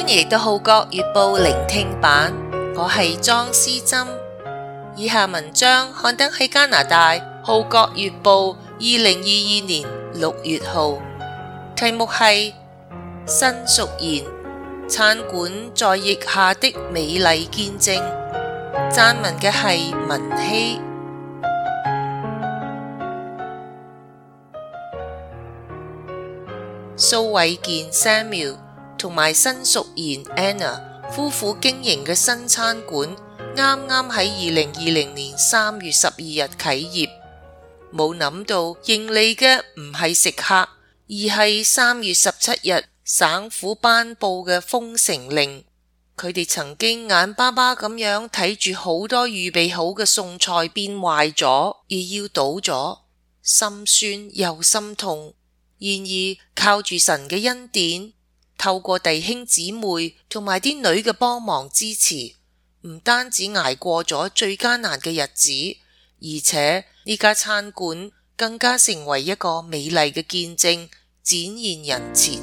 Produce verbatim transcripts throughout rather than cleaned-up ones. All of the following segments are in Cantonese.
迎嚟到《號角月報》聆聽版，我係莊思珍。以下文章刊登喺加拿大《號角月報》二零二二年六月號，題目係申淑賢餐館在疫下的美麗見證，撰文嘅係文希。蘇偉健 Samuel 同埋申淑賢 Anna 夫婦經營嘅新餐館啱啱喺二零二零年三月十二日啟業，冇諗到迎嚟嘅唔係食客，而係三月十七日省府頒布嘅封城令。佢哋曾經眼巴巴咁樣睇住好多預備好嘅餸菜變壞咗，而要倒咗，心酸又心痛。然而靠住神嘅恩典，透過弟兄姊妹同埋啲女嘅幫忙支持，唔單止捱過咗最艱難嘅日子，而且呢家餐館更加成為一個美麗嘅見證，展現人前。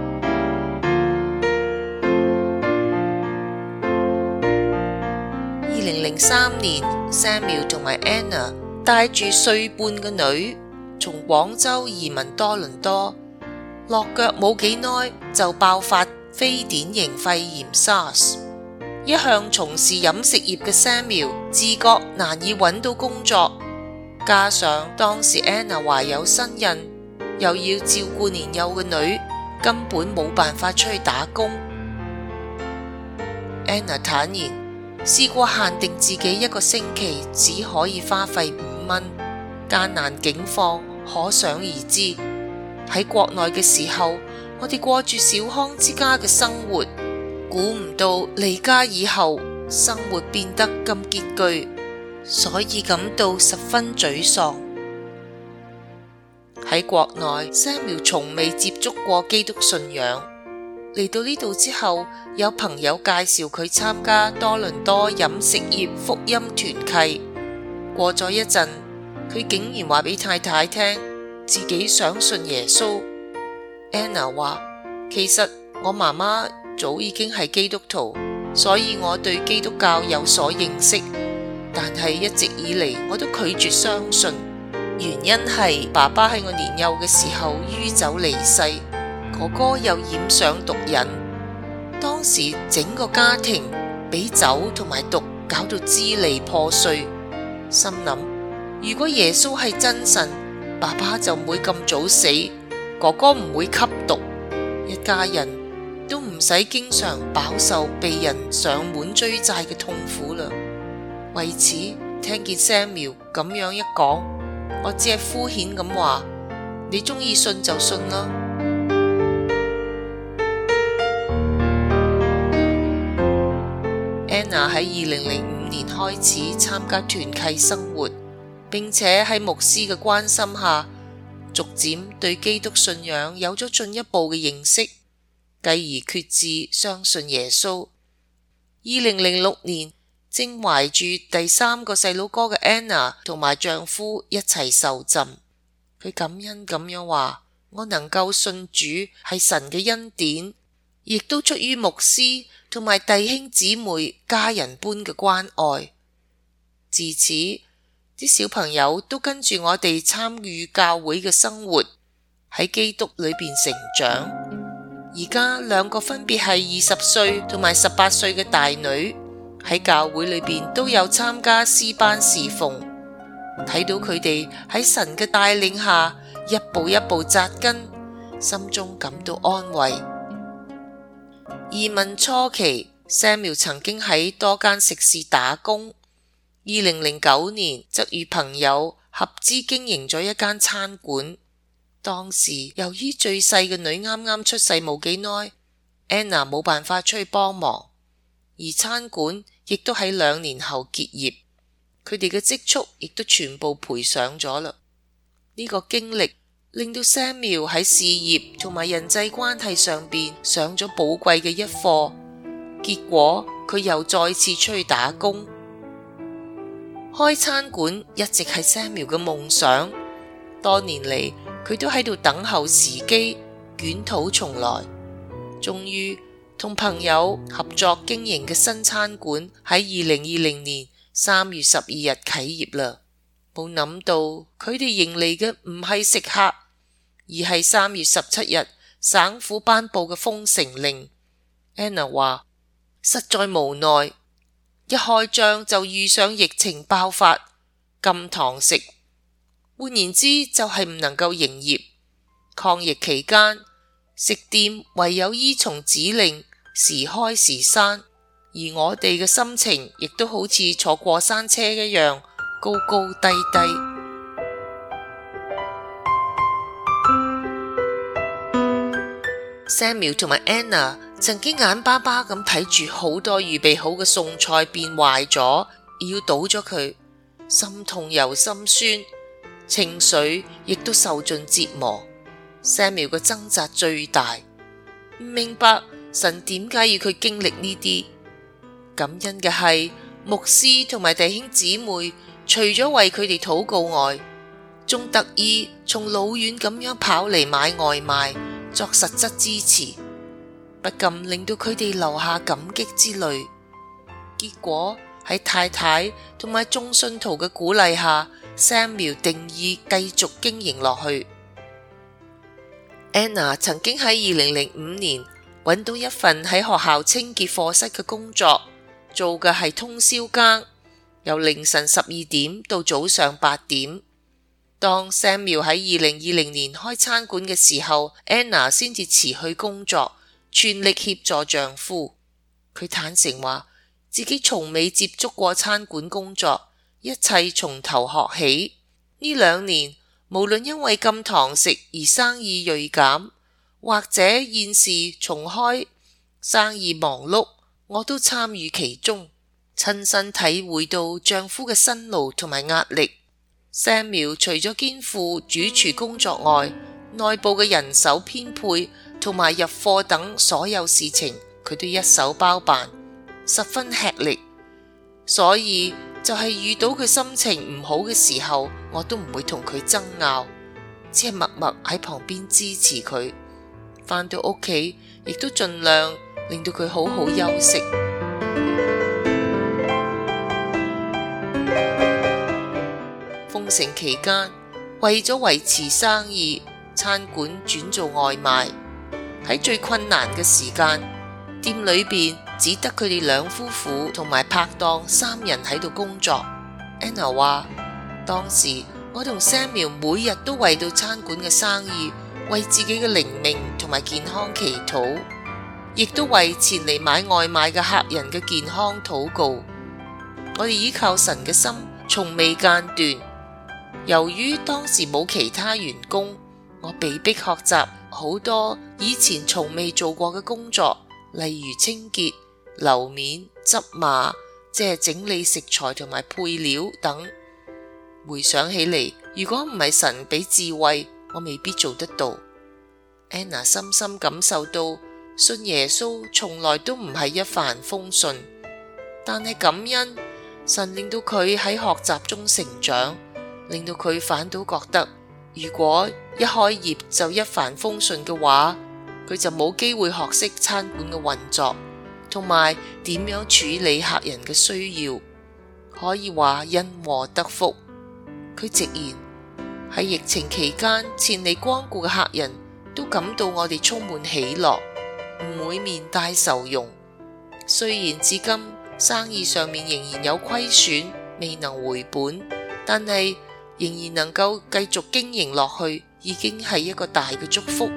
二零零三年 Samuel 同埋 Anna 帶住歲半嘅女從廣州移民多倫多，落腳冇幾耐就爆發非典型肺炎 SARS。 一向從事飲食業嘅 Samuel 自覺難以揾到工作，加上當時 Anna 懷有身孕，又要照顧年幼嘅女，根本冇辦法出去打工。 Anna 坦言試過限定自己一個星期只可以花費五蚊，艱難境況可想而知。喺國內嘅時候，我哋過住小康之家嘅生活，估唔到離家以後生活變得咁拮據，所以感到十分沮喪。喺國內 Samuel 從未接觸過基督信仰，嚟到呢度之後，有朋友介紹佢參加多倫多飲食業福音團契。過咗一陣，佢竟然話俾太太聽自己想信耶穌。 Anna 話，其實我媽媽早已經係基督徒，所以我對基督教有所認識，但係一直以嚟我都拒絕相信。原因係爸爸喺我年幼嘅時候酗酒離世，哥哥又染上毒癮，當時整個家庭俾酒同埋毒搞到支離破碎。心諗，如果耶穌係真神，爸爸就唔會咁早死，哥哥唔會吸毒，一家人都唔使經常飽受被人上門追債嘅痛苦啦。為此，聽見 Samuel 咁樣一講，我只係敷衍咁話，你中意信就信啦。Anna 喺二零零五年開始參加團契生活，並且喺牧師嘅關心下，逐漸對基督信仰有咗進一步嘅認識，繼而決志相信耶穌。二零零六年，正懷住第三個細佬哥嘅 Anna 同埋丈夫一齊受浸，佢感恩咁樣話，我能夠信主係神嘅恩典，亦都出於牧師同埋弟兄姊妹家人般嘅關愛。自此，啲小朋友都跟住我哋參與教會嘅生活，喺基督裏邊成長。而家兩個分別係二十歲同埋十八歲嘅大女，喺教會裏邊都有參加詩班侍奉，睇到佢哋喺神嘅帶領下一步一步扎根，心中感到安慰。移民初期 Samuel 曾經喺多間食肆打工，二零零九年則與朋友合資經營咗一間餐館。當時由於最細嘅女啱啱出世冇幾耐， Anna 冇辦法出去幫忙，而餐館亦都喺兩年後結業，佢哋嘅積蓄亦都全部賠上咗啦。呢個經歷令到 Samuel 喺事業同埋人際關係上邊上咗寶貴嘅一課，結果佢又再次出去打工。開餐館一直係 Samuel 嘅夢想，多年嚟佢都喺度等候時機，捲土重來。終於同朋友合作經營嘅新餐館喺二零二零年三月十二日啟業啦。冇諗到佢哋迎嚟嘅唔係食客，而係三月十七日省府頒布嘅封城令。Anna 話實在無奈，一開張就遇上疫情爆發，禁堂食，換言之就係唔能夠營業。抗疫期間，食店唯有依從指令，時開時閂，而我哋嘅心情亦都好似坐過山車一樣，高高低低。Samuel 同埋 Anna 曾經眼巴巴咁睇住好多預備好嘅餸菜變壞咗，要倒咗佢，心痛又心酸，情緒亦都受盡折磨。Samuel 嘅掙扎最大，唔明白神點解要佢經歷呢啲。感恩嘅係牧師同埋弟兄姊妹，除咗為佢哋禱告外，仲特意從老遠咁樣跑嚟買外賣作實質支持，不禁令到佢哋流下感激之淚。結果喺太太同埋眾信徒嘅鼓勵下， Samuel 定意繼續經營落去。Anna 曾經喺二零零五年揾到一份喺學校清潔課室嘅工作，做嘅係通宵更，由凌晨十二點到早上八點。當 Samuel 喺二零二零年開餐館嘅時候， Anna 先至辭去工作，全力協助丈夫。佢坦誠話自己從未接觸過餐館工作，一切從頭學起。呢兩年無論因為禁堂食而生意銳減，或者現時重開生意忙碌，我都參與其中，親身體會到丈夫嘅辛勞同埋壓力。Samuel 除咗肩負主廚工作外，內部嘅人手編配同埋入貨等所有事情，佢都一手包辦，十分吃力。所以就係遇到佢心情唔好嘅時候，我都唔會同佢爭拗，只係默默喺旁邊支持佢。返到屋企，亦都盡量令到佢好好休息。封城期間，為咗維持生意，餐館轉做外賣。喺最困難嘅時間，店裏邊只得佢哋兩夫婦同埋拍檔三人喺度工作。Anna 話當時我同 Samuel 每日都為到餐館嘅生意，為自己嘅靈命同埋健康祈禱，亦都為前嚟買外賣嘅客人嘅健康禱告。我哋依靠神嘅心從未間斷。由於當時冇其他員工，我被迫學習好多以前從未做過嘅工作，例如清潔、樓面、執碼，即係整理食材同埋配料等。回想起嚟，如果唔係神俾智慧，我未必做得到。Anna 深深感受到信耶穌從來都唔係一帆風順，但係感恩神令到佢喺學習中成長，令到佢反倒覺得，如果一開業就一帆風順嘅話，佢就冇機會學識餐館嘅運作，同埋點樣處理客人嘅需要。可以話因禍得福。佢直言喺疫情期間前嚟光顧嘅客人都感到我哋充滿喜樂，唔會面帶愁容。雖然至今生意上面仍然有虧損，未能回本，但係仍然能夠繼續經營落去，已經係一個大嘅祝福。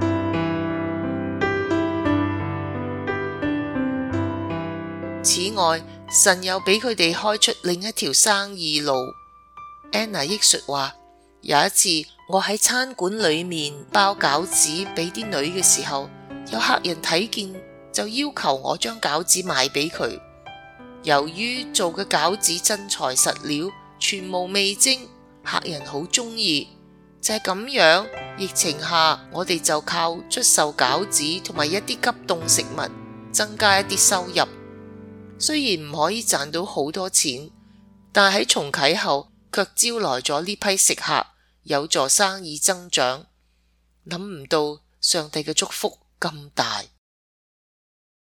此外，神又俾佢哋開出另一條生意路。Anna 憶述話，有一次我喺餐館裏面包餃子俾啲女嘅時候，有客人睇見就要求我將餃子賣俾佢。由於做嘅餃子真材實料，全無味精，客人好中意。就係咁樣，疫情下我哋就靠出售餃子同埋一啲急凍食物，增加一啲收入。雖然唔可以賺到好多錢，但喺重啟後卻招來咗呢批食客，有助生意增長。諗唔到上帝嘅祝福咁大。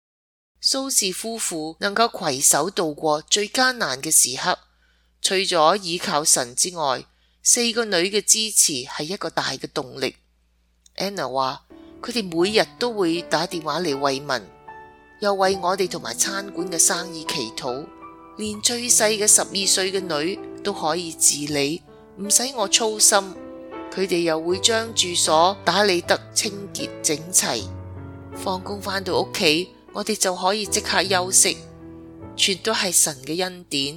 蘇氏夫婦能夠攜手度過最艱難嘅時刻，除咗倚靠神之外，四個女嘅支持係一個大嘅動力。Anna 話佢哋每日都會打電話嚟慰問，又為我哋同埋餐館嘅生意祈禱，連最細嘅十二歲嘅女都可以自理，唔使我操心。佢哋又會將住所打理得清潔整齊，放工返到屋企，我哋就可以即刻休息，全都係神嘅恩典。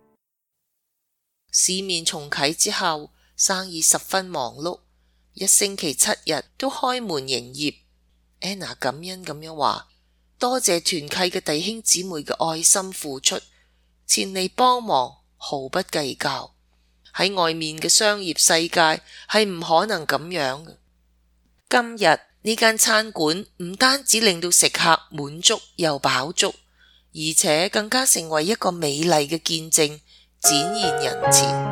市面重啟之後，生意十分忙碌，一星期七日都開門營業。Anna 感恩咁樣話，多謝團契嘅弟兄姊妹嘅愛心付出，前嚟幫忙，毫不計較。喺外面嘅商業世界係唔可能咁樣嘅。今日呢間餐館唔單止令到食客滿足又飽足，而且更加成為一個美麗嘅見證，展現人前。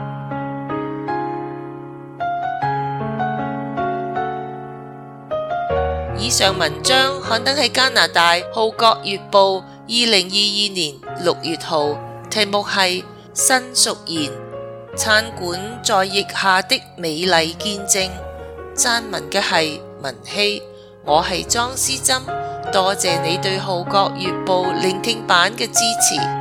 以上文章刊登喺加拿大《號角月報》二零二二年六月號，題目係申淑賢餐館在疫下的美麗見證。撰文嘅係文希，我係莊思珍，多謝你對《號角月報》聆聽版嘅支持。